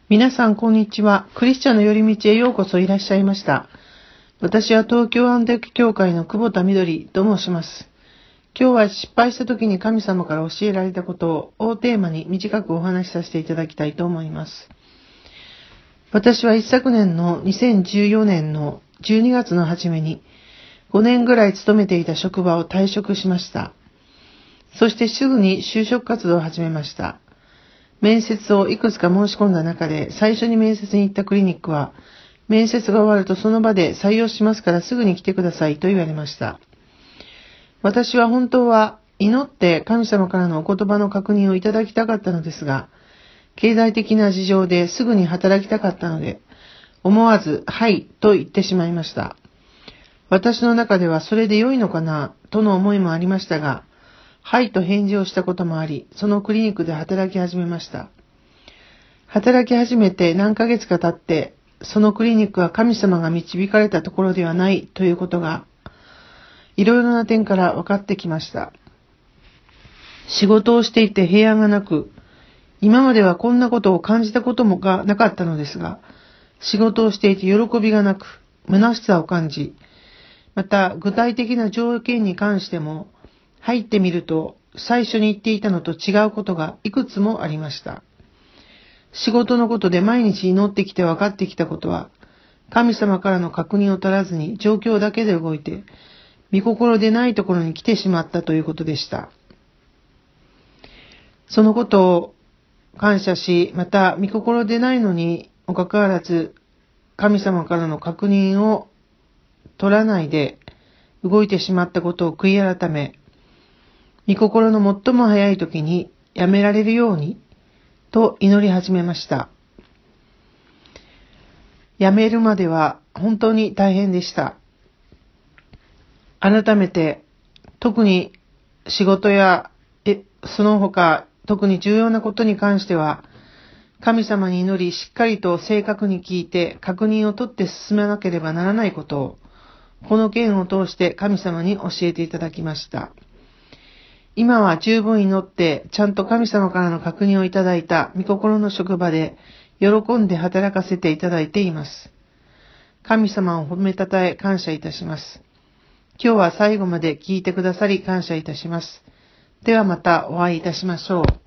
皆さん、こんにちは。クリスチャンの寄り道へようこそいらっしゃいました。私は東京安定教会の久保田みどりと申します。今日は失敗した時に神様から教えられたことをテーマに短くお話しさせていただきたいと思います。私は一昨年の2014年の12月の初めに5年ぐらい勤めていた職場を退職しました。そしてすぐに就職活動を始めました。面接をいくつか申し込んだ中で、最初に面接に行ったクリニックは、面接が終わるとその場で採用しますからすぐに来てくださいと言われました。私は本当は祈って神様からのお言葉の確認をいただきたかったのですが、経済的な事情ですぐに働きたかったので、思わずはいと言ってしまいました。私の中ではそれで良いのかなとの思いもありましたが、はいと返事をしたこともあり、そのクリニックで働き始めました。働き始めて何ヶ月か経って、そのクリニックは神様が導かれたところではないということが、いろいろな点から分かってきました。仕事をしていて平安がなく、今まではこんなことを感じたこともなかったのですが、仕事をしていて喜びがなく、虚しさを感じ、また具体的な条件に関しても、入ってみると最初に言っていたのと違うことがいくつもありました。仕事のことで毎日祈ってきて分かってきたことは、神様からの確認を取らずに状況だけで動いて、御心でないところに来てしまったということでした。そのことを感謝し、また御心でないのにもかかわらず、神様からの確認を取らないで動いてしまったことを悔い改め、御心の最も早い時にやめられるようにと祈り始めました。やめるまでは本当に大変でした。改めて特に仕事やその他特に重要なことに関しては神様に祈りしっかりと正確に聞いて確認を取って進めなければならないことをこの件を通して神様に教えていただきました。今は十分祈ってちゃんと神様からの確認をいただいた御心の職場で喜んで働かせていただいています。神様を褒めたたえ感謝いたします。今日は最後まで聞いてくださり感謝いたします。ではまたお会いいたしましょう。